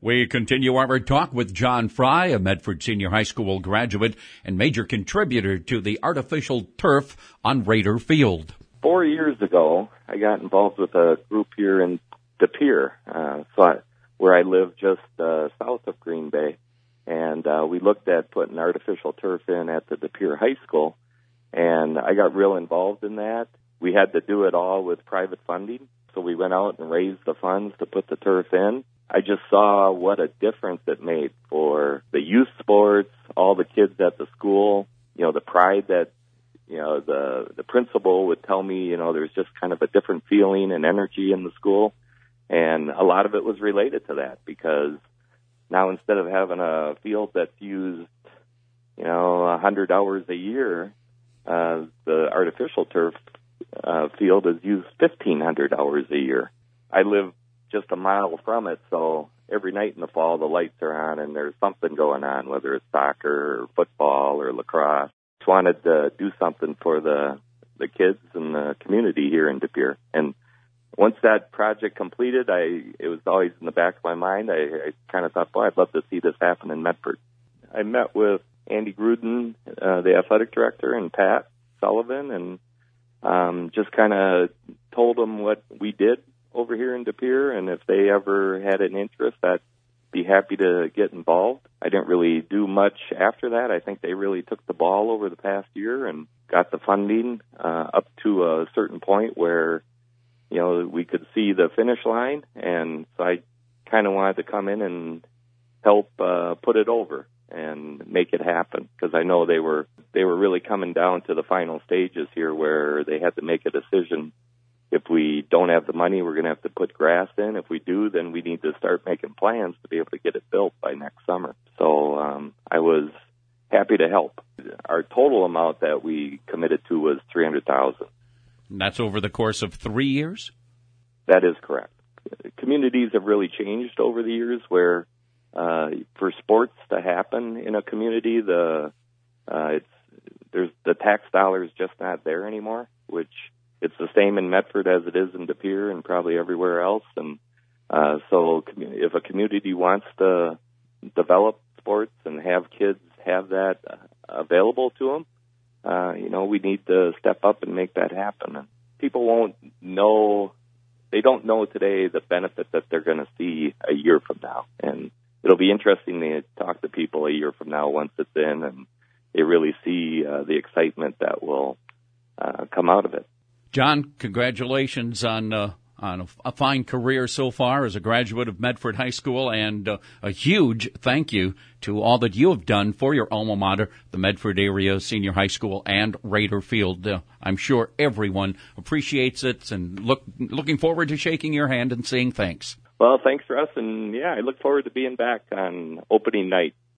We continue our talk with John Fry, a Medford Senior High School graduate and major contributor to the artificial turf on Raider Field. 4 years ago, I got involved with a group here in De Pere, where I live just south of Green Bay. And we looked at putting artificial turf in at the De Pere High School, and I got real involved in that. We had to do it all with private funding, so we went out and raised the funds to put the turf in. I just saw what a difference it made for the youth sports, all the kids at the school, the pride that, the principal would tell me, there's just kind of a different feeling and energy in the school. And a lot of it was related to that, because now instead of having a field that's used, 100 hours a year, the artificial turf field is used 1,500 hours a year. I live just a mile from it, so every night in the fall the lights are on and there's something going on, whether it's soccer or football or lacrosse. Just wanted to do something for the kids and the community here in De Pere. And once that project completed, it was always in the back of my mind. I kind of thought, boy, I'd love to see this happen in Medford. I met with Andy Gruden, the athletic director, and Pat Sullivan, and just kind of told them what we did over here in De Pere, and if they ever had an interest, I'd be happy to get involved. I didn't really do much after that. I think they really took the ball over the past year and got the funding up to a certain point where, we could see the finish line, and so I kind of wanted to come in and help put it over and make it happen, because I know they were really coming down to the final stages here where they had to make a decision. If we don't have the money, we're going to have to put grass in. If we do, then we need to start making plans to be able to get it built by next summer. So I was happy to help. Our total amount that we committed to was $300,000. And that's over the course of 3 years? That is correct. Communities have really changed over the years, where for sports to happen in a community, the tax dollar is just not there anymore, which it's the same in Medford as it is in De Pere and probably everywhere else. And so if a community wants to develop sports and have kids have that available to them, we need to step up and make that happen. And people won't know, they don't know today the benefit that they're going to see a year from now. And it'll be interesting to talk to people a year from now once it's in and they really see the excitement that will come out of it. John, congratulations on a fine career so far as a graduate of Medford High School, and a huge thank you to all that you have done for your alma mater, the Medford Area Senior High School and Raider Field. I'm sure everyone appreciates it, and looking forward to shaking your hand and saying thanks. Well, thanks, Russ, and I look forward to being back on opening night.